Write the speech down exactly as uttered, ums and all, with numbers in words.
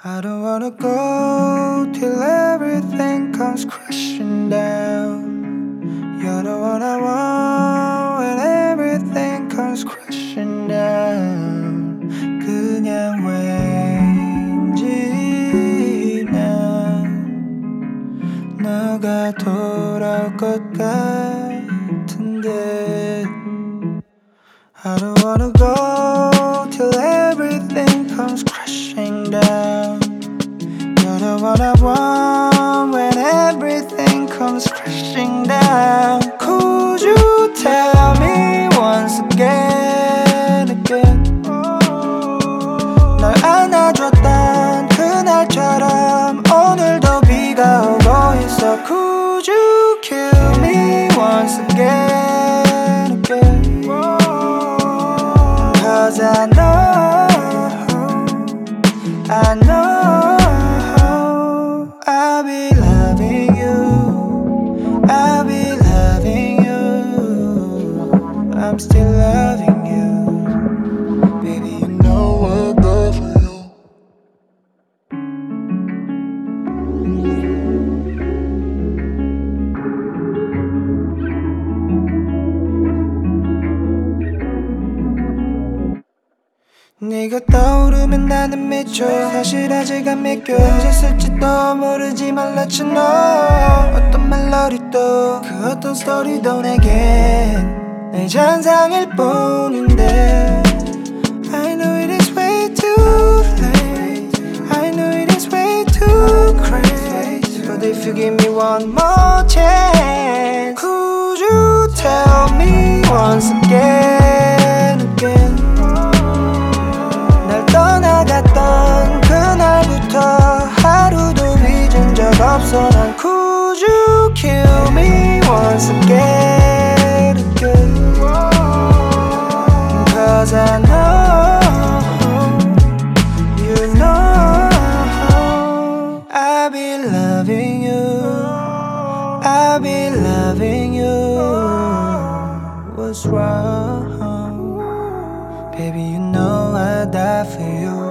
I don't wanna go till everything comes crashing down. You're the one I want when everything comes crashing down. 그냥 왠지 난 너가 돌아올 것 같은데 I don't wanna go till everything comes crashing down. You're the one I want when everything comes crashing down. Could you tell me once again, again? 널 안아줬던 그날처럼 오늘도 비가 오고 있어. Could you kill me once again, again? Cause I know, I know I'll be loving you, I'll be loving you, I'm still loving you. Baby, you know what good for you. 네가 떠오르면 나는 미쳐. 사실 아직 안 믿겨. 잊었을지도 모르지만 let you know. 어떤 멜로디도 그 어떤 스토리도 내겐 내 잔상일 뿐인데 I know it is way too late, I know it is way too crazy, but if you give me one more chance, could you tell me once again, again? 떠나갔던 그날부터 하루도 잊은 적 없어. 난 Could you kill me once again, again? Cause I know, you know I'll be loving you, I'll be loving you. What's wrong? Baby, you know I die for you.